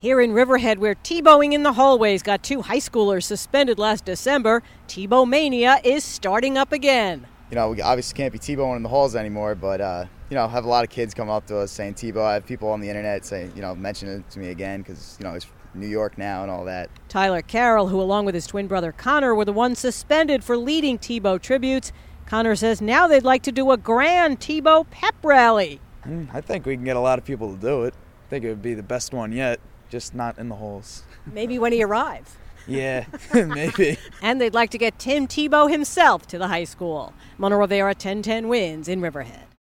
Here in Riverhead, where Tebowing in the hallways got 2 high schoolers suspended last December, Tebow Mania is starting up again. We obviously can't be Tebowing in the halls anymore, but, have a lot of kids come up to us saying Tebow. I have people on the internet saying, mention it to me again because, it's New York now and all that. Tyler Carroll, who along with his twin brother Connor were the ones suspended for leading Tebow tributes. Connor says now they'd like to do a grand Tebow pep rally. I think we can get a lot of people to do it. I think it would be the best one yet, just not in the halls. Maybe when he arrives. Yeah, maybe. And they'd like to get Tim Tebow himself to the high school. Mona Rivera, 1010 Wins in Riverhead.